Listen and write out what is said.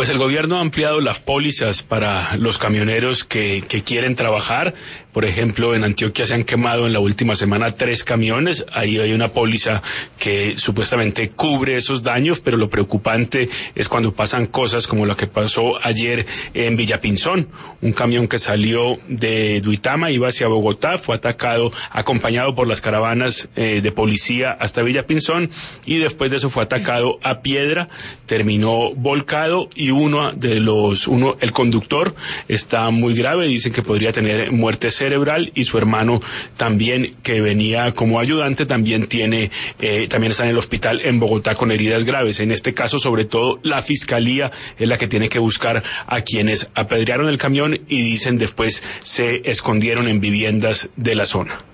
Pues el gobierno ha ampliado las pólizas para los camioneros que quieren trabajar. Por ejemplo, en Antioquia se han quemado en la última semana 3 camiones. Ahí hay una póliza que supuestamente cubre esos daños, pero lo preocupante es cuando pasan cosas como lo que pasó ayer en Villapinzón. Un camión que salió de Duitama, iba hacia Bogotá, fue atacado, acompañado por las caravanas de policía hasta Villapinzón, y después de eso fue atacado a piedra, terminó volcado, y el conductor está muy grave, dicen que podría tener muerte cerebral, y su hermano también, que venía como ayudante, también está en el hospital en Bogotá con heridas graves. En este caso, sobre todo, la fiscalía es la que tiene que buscar a quienes apedrearon el camión y dicen después se escondieron en viviendas de la zona.